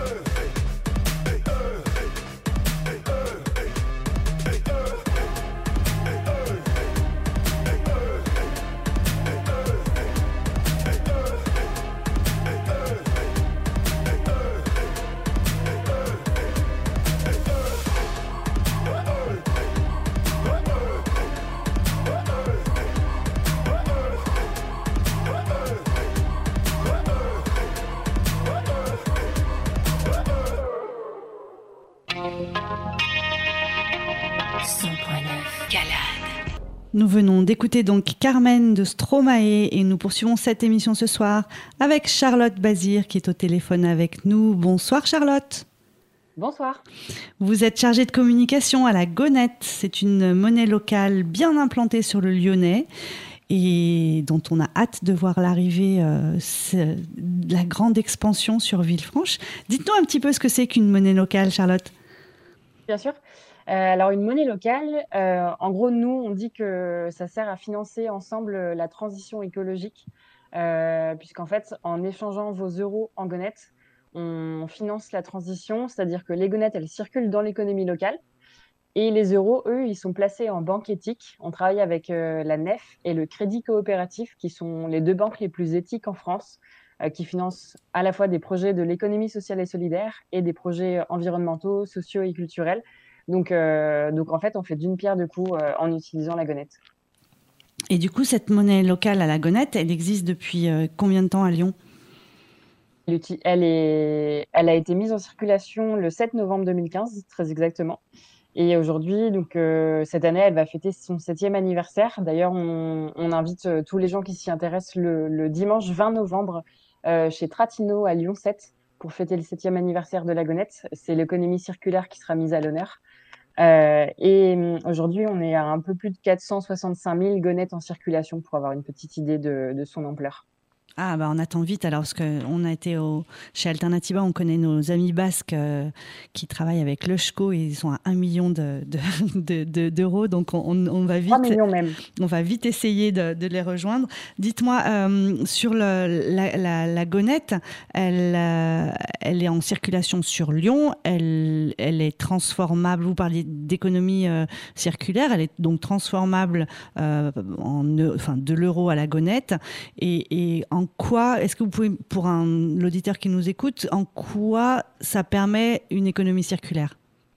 Nous venons d'écouter donc Carmen de Stromae et nous poursuivons cette émission ce soir avec Charlotte Bazir qui est au téléphone avec nous. Bonsoir Charlotte. Bonsoir. Vous êtes chargée de communication à la Gonette. C'est une monnaie locale bien implantée sur le Lyonnais et dont on a hâte de voir l'arrivée de la grande expansion sur Villefranche. Dites-nous un petit peu ce que c'est qu'une monnaie locale, Charlotte. Bien sûr. Alors une monnaie locale, en gros nous on dit que ça sert à financer ensemble la transition écologique, puisqu'en fait en échangeant vos euros en gonettes, on finance la transition, c'est-à-dire que les gonettes elles circulent dans l'économie locale et les euros eux ils sont placés en banque éthique. On travaille avec la NEF et le Crédit Coopératif qui sont les deux banques les plus éthiques en France, qui financent à la fois des projets de l'économie sociale et solidaire et des projets environnementaux, sociaux et culturels. Donc en fait, on fait d'une pierre deux coups en utilisant la gonette. Et du coup, cette monnaie locale à la Gonette, elle existe depuis combien de temps à Lyon ? Elle a été mise en circulation le 7 novembre 2015, très exactement. Et aujourd'hui, donc cette année, elle va fêter son 7e anniversaire. D'ailleurs, on invite tous les gens qui s'y intéressent le dimanche 20 novembre chez Tratino à Lyon 7 pour fêter le 7e anniversaire de la Gonette. C'est l'économie circulaire qui sera mise à l'honneur. Et aujourd'hui, on est à un peu plus de 465 000 gonettes en circulation pour avoir une petite idée de son ampleur. Ah on attend vite alors parce qu'on a été chez Alternativa, on connaît nos amis basques qui travaillent avec le SCO et ils sont à 1 million d'euros, donc on va vite. 3 millions même. On va vite essayer de les rejoindre. Dites-moi, sur la gonette, elle est en circulation sur Lyon, elle est transformable, vous parliez d'économie circulaire, elle est donc transformable de l'euro à la gonette et en quoi, est-ce que vous pouvez, pour l'auditeur qui nous écoute, en quoi ça permet une économie circulaire ?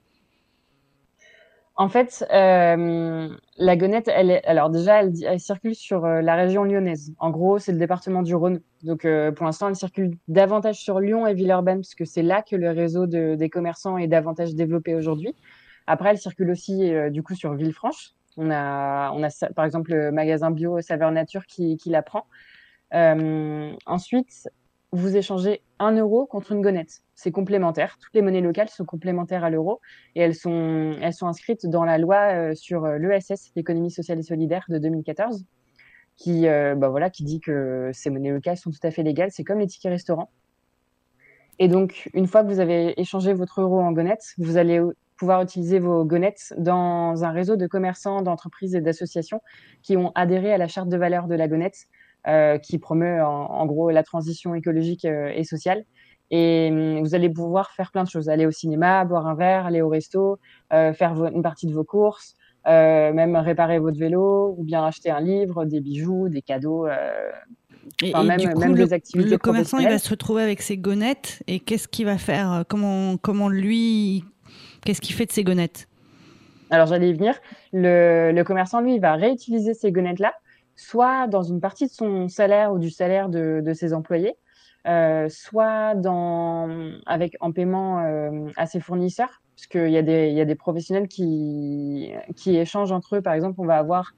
En fait, la gonette, elle circule sur la région lyonnaise. En gros, c'est le département du Rhône. Donc, pour l'instant, elle circule davantage sur Lyon et Villeurbanne, parce que c'est là que le réseau des commerçants est davantage développé aujourd'hui. Après, elle circule aussi, du coup, sur Villefranche. On a par exemple le magasin bio Saveur Nature qui la prend. Ensuite, vous échangez 1 euro contre une gonette. C'est complémentaire. Toutes les monnaies locales sont complémentaires à l'euro et elles sont inscrites dans la loi sur l'ESS, l'économie sociale et solidaire de 2014, qui dit que ces monnaies locales sont tout à fait légales. C'est comme les tickets restaurants. Et donc, une fois que vous avez échangé votre euro en gonette, vous allez pouvoir utiliser vos gonettes dans un réseau de commerçants, d'entreprises et d'associations qui ont adhéré à la charte de valeurs de la gonette, qui promeut en gros la transition écologique et sociale. Et vous allez pouvoir faire plein de choses. Aller au cinéma, boire un verre, aller au resto, faire une partie de vos courses, même réparer votre vélo, ou bien acheter un livre, des bijoux, des cadeaux. Du coup, même des activités le commerçant, il va se retrouver avec ses gonettes. Et qu'est-ce qu'il va faire ? Qu'est-ce qu'il fait de ces gonettes ? Alors, j'allais y venir. Le commerçant, lui, il va réutiliser ces gonettes-là, soit dans une partie de son salaire ou du salaire de ses employés, soit en paiement à ses fournisseurs, parce qu'il y a des professionnels qui échangent entre eux. Par exemple, on va avoir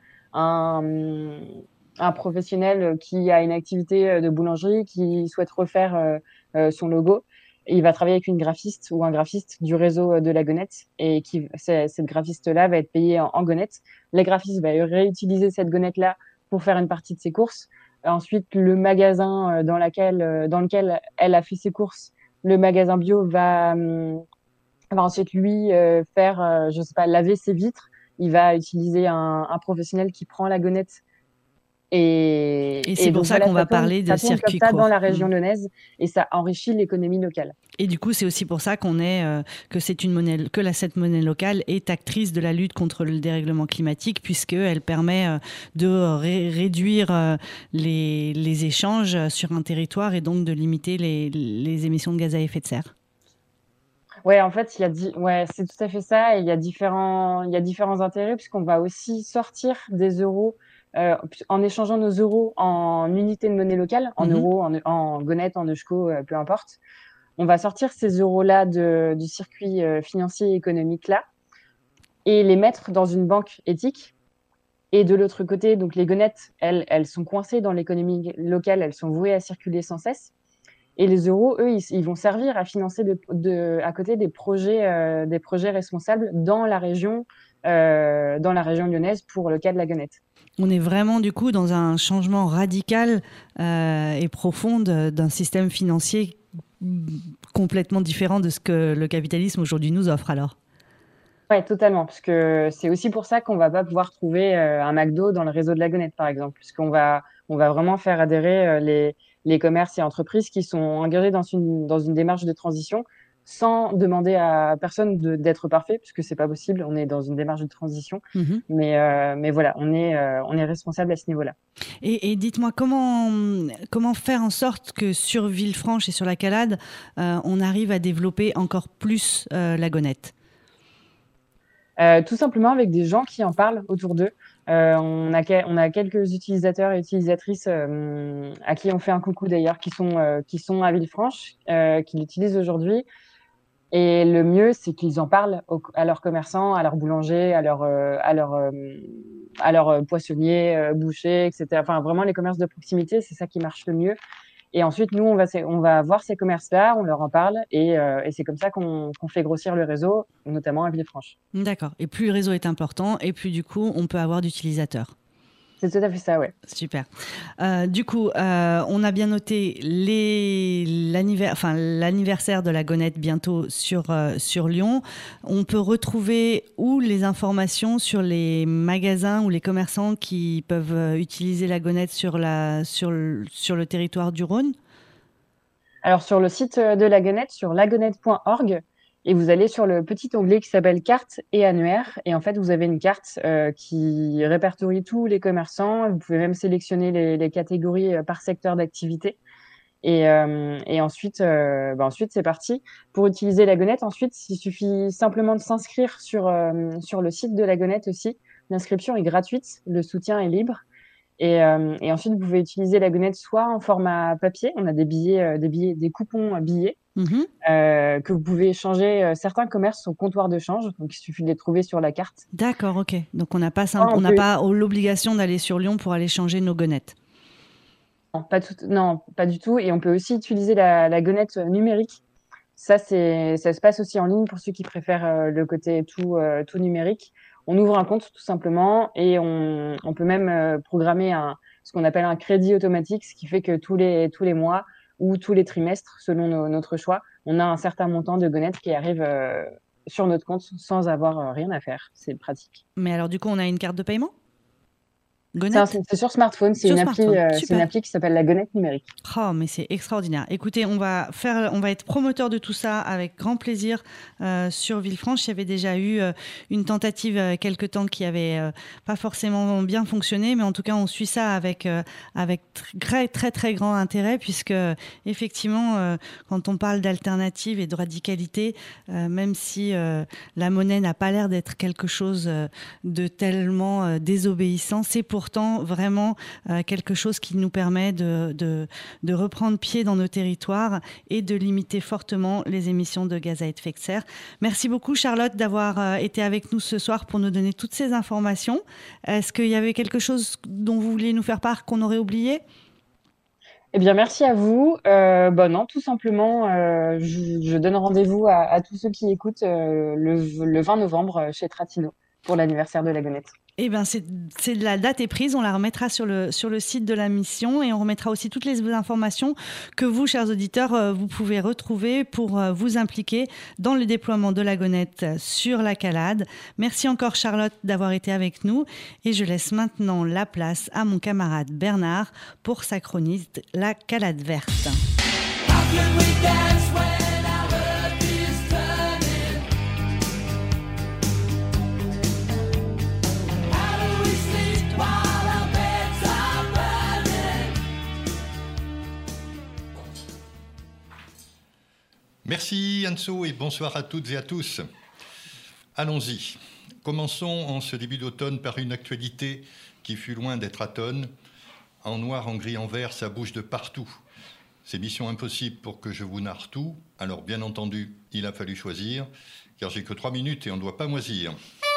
un professionnel qui a une activité de boulangerie, qui souhaite refaire son logo. Il va travailler avec une graphiste ou un graphiste du réseau de la gonette et cette graphiste-là va être payée en gonette. Les graphistes vont réutiliser cette gonette-là pour faire une partie de ses courses. Ensuite, le magasin dans lequel elle a fait ses courses, le magasin bio va ensuite lui faire, laver ses vitres. Il va utiliser un professionnel qui prend la gonette. Et c'est pour ça qu'on va parler de circuit court. Dans la région lyonnaise et ça enrichit l'économie locale. Et du coup, c'est aussi pour ça que cette monnaie locale est actrice de la lutte contre le dérèglement climatique, puisqu'elle permet de réduire les échanges sur un territoire et donc de limiter les émissions de gaz à effet de serre. Ouais, en fait, c'est tout à fait ça. Et il y a différents intérêts, puisqu'on va aussi sortir des euros en échangeant nos euros en unités de monnaie locale, en euros, en gonette, en eusko, peu importe. On va sortir ces euros-là du circuit financier et économique-là et les mettre dans une banque éthique. Et de l'autre côté, donc les gonettes, elles sont coincées dans l'économie locale, elles sont vouées à circuler sans cesse. Et les euros, eux, ils vont servir à financer à côté des projets responsables dans la région lyonnaise pour le cas de la gonette. On est vraiment du coup dans un changement radical et profond d'un système financier complètement différent de ce que le capitalisme aujourd'hui nous offre alors. Oui, totalement, parce que c'est aussi pour ça qu'on va pas pouvoir trouver un McDo dans le réseau de la gonette, par exemple, puisqu'on va vraiment faire adhérer les commerces et entreprises qui sont engagés dans une démarche de transition sans demander à personne d'être parfait, puisque c'est pas possible. On est dans une démarche de transition, mais voilà, on est responsable à ce niveau-là. Et dites-moi comment faire en sorte que sur Villefranche et sur la Calade, on arrive à développer encore plus la gonette. Tout simplement avec des gens qui en parlent autour d'eux. On a quelques utilisateurs et utilisatrices à qui on fait un coucou d'ailleurs, qui sont à Villefranche, qui l'utilisent aujourd'hui. Et le mieux, c'est qu'ils en parlent à leurs commerçants, à leurs boulangers, à leurs poissonniers, bouchers, etc. Enfin, vraiment, les commerces de proximité, c'est ça qui marche le mieux. Et ensuite, nous, on va voir ces commerces-là, on leur en parle, et c'est comme ça qu'on fait grossir le réseau, notamment à Villefranche. D'accord. Et plus le réseau est important, et plus du coup, on peut avoir d'utilisateurs. C'est tout à fait ça, ouais. Super. Du coup, on a bien noté l'anniversaire de la Gonette bientôt sur Lyon. On peut retrouver où les informations sur les magasins ou les commerçants qui peuvent utiliser la Gonette sur le territoire du Rhône? Alors, sur le site de la Gonette, sur lagonette.org, et vous allez sur le petit onglet qui s'appelle cartes et annuaires. Et en fait, vous avez une carte qui répertorie tous les commerçants. Vous pouvez même sélectionner les catégories par secteur d'activité. Et ensuite, c'est parti. Pour utiliser la Gonette, ensuite, il suffit simplement de s'inscrire sur le site de la Gonette aussi. L'inscription est gratuite, le soutien est libre. Et ensuite, vous pouvez utiliser la Gonette soit en format papier. On a des coupons billets. Que vous pouvez échanger. Certains commerces sont comptoirs de change, donc il suffit de les trouver sur la carte. D'accord, ok. Donc on n'a pas l'obligation d'aller sur Lyon pour aller changer nos Gonettes. Non, pas du tout. Et on peut aussi utiliser la Gonette numérique. Ça se passe aussi en ligne pour ceux qui préfèrent le côté tout numérique. On ouvre un compte tout simplement et on peut même programmer ce qu'on appelle un crédit automatique, ce qui fait que tous les mois ou tous les trimestres, selon notre choix, on a un certain montant de Gonette qui arrive sur notre compte sans avoir rien à faire. C'est pratique. Mais alors du coup, on a une carte de paiement ? Gonette ? C'est sur smartphone, c'est une appli qui s'appelle la Gonette numérique. Oh, mais c'est extraordinaire. Écoutez, on va être promoteur de tout ça avec grand plaisir sur Villefranche. Il y avait déjà eu une tentative quelque temps qui avait pas forcément bien fonctionné, mais en tout cas, on suit ça avec très, très, très grand intérêt, puisque effectivement, quand on parle d'alternative et de radicalité, même si la monnaie n'a pas l'air d'être quelque chose de tellement désobéissant, c'est pourtant vraiment quelque chose qui nous permet de reprendre pied dans nos territoires et de limiter fortement les émissions de gaz à effet de serre. Merci beaucoup Charlotte d'avoir été avec nous ce soir pour nous donner toutes ces informations. Est-ce qu'il y avait quelque chose dont vous vouliez nous faire part qu'on aurait oublié ? Eh bien, merci à vous. Non, tout simplement, je donne rendez-vous à tous ceux qui écoutent le 20 novembre chez Tratino pour l'anniversaire de la Gonette. Eh bien, la date est prise, on la remettra sur le site de la mission et on remettra aussi toutes les informations que vous, chers auditeurs, vous pouvez retrouver pour vous impliquer dans le déploiement de la Gonette sur la Calade. Merci encore Charlotte d'avoir été avec nous et je laisse maintenant la place à mon camarade Bernard pour sa chronique La Calade verte. Merci Anso et bonsoir à toutes et à tous. Allons-y. Commençons en ce début d'automne par une actualité qui fut loin d'être atone. En noir, en gris, en vert, ça bouge de partout. C'est mission impossible pour que je vous narre tout. Alors bien entendu, il a fallu choisir, car j'ai que 3 minutes et on ne doit pas moisir.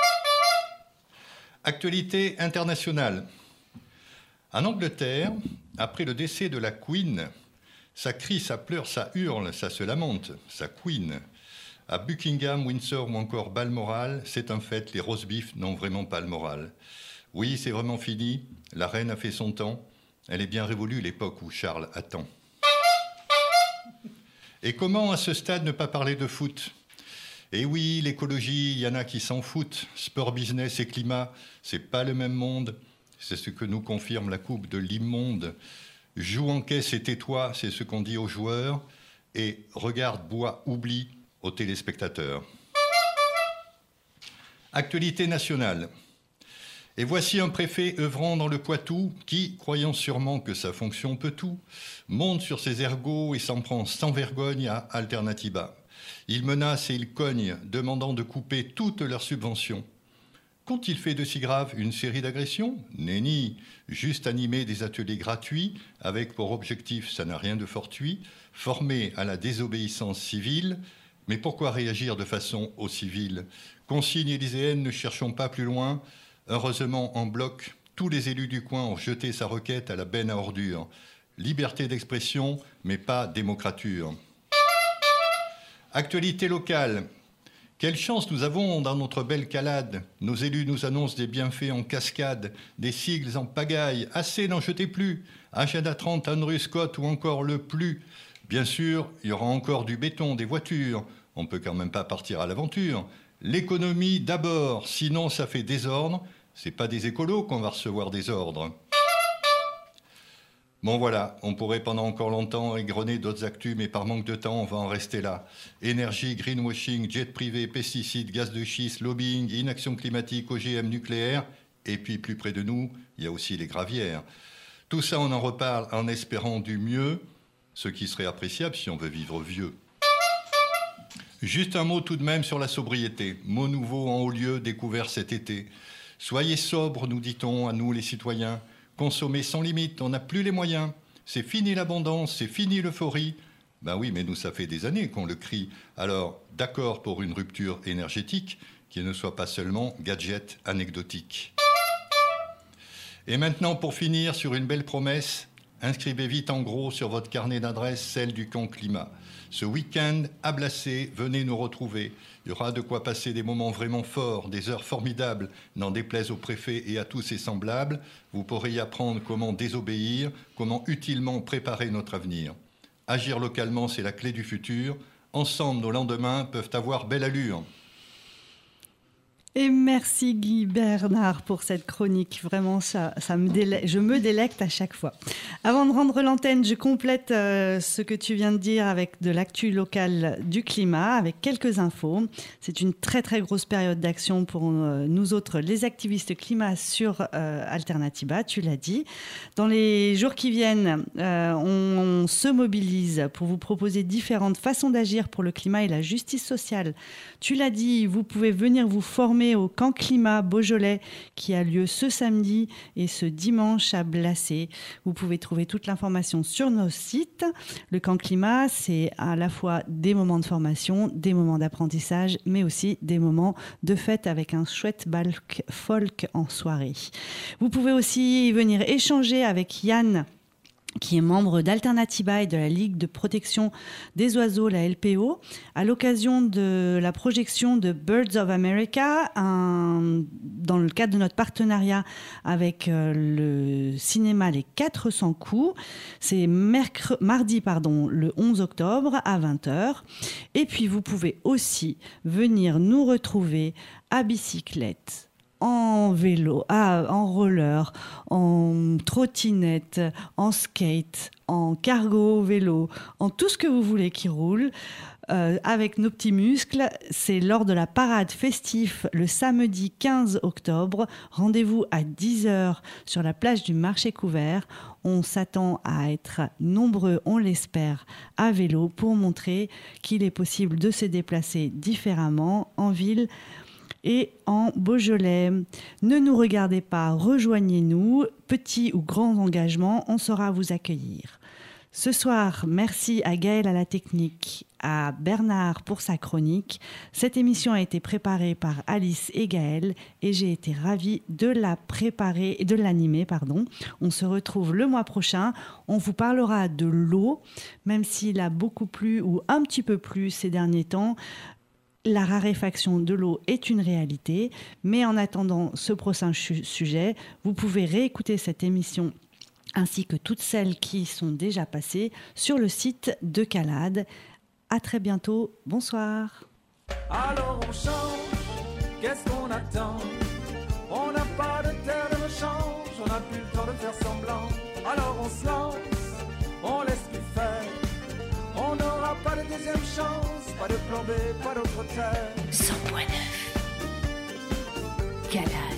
Actualité internationale. En Angleterre, après le décès de la Queen, ça crie, ça pleure, ça hurle, ça se lamente, ça queen. À Buckingham, Windsor ou encore Balmoral, c'est un fait, les roast-beef n'ont vraiment pas le moral. Oui, c'est vraiment fini, la reine a fait son temps, elle est bien révolue l'époque où Charles attend. Et comment à ce stade ne pas parler de foot ? Et oui, l'écologie, il y en a qui s'en foutent. Sport, business et climat, c'est pas le même monde. C'est ce que nous confirme la coupe de l'immonde. Joue, encaisse et tais-toi, c'est ce qu'on dit aux joueurs. Et regarde, bois, oublie aux téléspectateurs. Actualité nationale. Et voici un préfet œuvrant dans le Poitou qui, croyant sûrement que sa fonction peut tout, monte sur ses ergots et s'en prend sans vergogne à Alternativa. Il menace et il cogne, demandant de couper toutes leurs subventions. Qu'ont-ils fait de si grave? Une série d'agressions? Nenni, juste animer des ateliers gratuits, avec pour objectif, ça n'a rien de fortuit, former à la désobéissance civile. Mais pourquoi réagir de façon aussi vile? Consigne élyséenne, ne cherchons pas plus loin. Heureusement, en bloc, tous les élus du coin ont jeté sa requête à la benne à ordures. Liberté d'expression, mais pas démocrature. Actualité locale. Quelle chance nous avons dans notre belle Calade. Nos élus nous annoncent des bienfaits en cascade, des sigles en pagaille. Assez, n'en jetez plus. Agenda 30, Henry Scott ou encore le plus. Bien sûr, il y aura encore du béton, des voitures. On ne peut quand même pas partir à l'aventure. L'économie d'abord, sinon ça fait désordre. C'est pas des écolos qu'on va recevoir des ordres. Bon voilà, on pourrait pendant encore longtemps égrener d'autres actus, mais par manque de temps, on va en rester là. Énergie, greenwashing, jet privé, pesticides, gaz de schiste, lobbying, inaction climatique, OGM nucléaire. Et puis plus près de nous, il y a aussi les gravières. Tout ça, on en reparle en espérant du mieux, ce qui serait appréciable si on veut vivre vieux. Juste un mot tout de même sur la sobriété. Mot nouveau en haut lieu découvert cet été. Soyez sobres, nous dit-on, à nous les citoyens. Consommer sans limite, on n'a plus les moyens. C'est fini l'abondance, c'est fini l'euphorie. Ben oui, mais nous, ça fait des années qu'on le crie. Alors, d'accord pour une rupture énergétique qui ne soit pas seulement gadget anecdotique. Et maintenant, pour finir, sur une belle promesse, inscrivez vite en gros sur votre carnet d'adresse celle du camp climat. Ce week-end, à Blacé, venez nous retrouver. Il y aura de quoi passer des moments vraiment forts, des heures formidables, n'en déplaise au préfet et à tous ses semblables. Vous pourrez y apprendre comment désobéir, comment utilement préparer notre avenir. Agir localement, c'est la clé du futur. Ensemble, nos lendemains peuvent avoir belle allure. Et merci Guy Bernard pour cette chronique. Vraiment, je me délecte à chaque fois. Avant de rendre l'antenne, je complète ce que tu viens de dire avec de l'actu locale du climat, avec quelques infos. C'est une très très grosse période d'action pour nous autres, les activistes climat sur Alternatiba, tu l'as dit. Dans les jours qui viennent, on se mobilise pour vous proposer différentes façons d'agir pour le climat et la justice sociale. Tu l'as dit, vous pouvez venir vous former au camp climat Beaujolais qui a lieu ce samedi et ce dimanche à Blacé. Vous pouvez trouver toute l'information sur nos sites. Le camp climat, c'est à la fois des moments de formation, des moments d'apprentissage, mais aussi des moments de fête avec un chouette bal folk en soirée. Vous pouvez aussi venir échanger avec Yann, qui est membre d'Alternatiba et de la Ligue de protection des oiseaux, la LPO, à l'occasion de la projection de Birds of America, dans le cadre de notre partenariat avec le cinéma Les 400 coups. C'est mardi, le 11 octobre à 20h. Et puis vous pouvez aussi venir nous retrouver à bicyclette, en vélo, en roller, en trottinette, en skate, en cargo vélo, en tout ce que vous voulez qui roule, avec nos petits muscles. C'est lors de la parade festive le samedi 15 octobre. Rendez-vous à 10h sur la plage du Marché Couvert. On s'attend à être nombreux, on l'espère, à vélo pour montrer qu'il est possible de se déplacer différemment en ville et en Beaujolais. Ne nous regardez pas, rejoignez-nous. Petits ou grands engagements, on saura vous accueillir. Ce soir, merci à Gaël à la technique, à Bernard pour sa chronique. Cette émission a été préparée par Alice et Gaël et j'ai été ravie de la préparer et de l'animer, On se retrouve le mois prochain. On vous parlera de l'eau, même s'il a beaucoup plu ou un petit peu plu ces derniers temps. La raréfaction de l'eau est une réalité, mais en attendant ce prochain sujet, vous pouvez réécouter cette émission ainsi que toutes celles qui sont déjà passées sur le site de Calade. À très bientôt, bonsoir. Alors on change, qu'est-ce qu'on attend? On n'a pas de terre de rechange, on n'a plus le temps de faire semblant. Alors on se lance, on laisse plus faire. On n'aura pas de deuxième chance, pas de plan B, pas d'autre terre. 100.9 Calade.